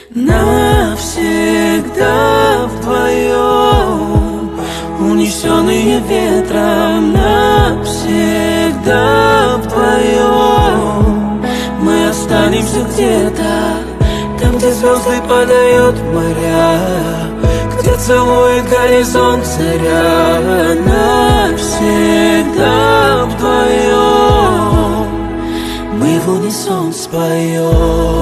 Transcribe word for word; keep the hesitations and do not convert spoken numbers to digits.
навсегда вдвоем, унесенные ветром, навсегда вдвоем. Мы останемся где-то там, где звезды падают в моря, где целует горизонт заря. Навсегда вдвоем мы в унисон споем.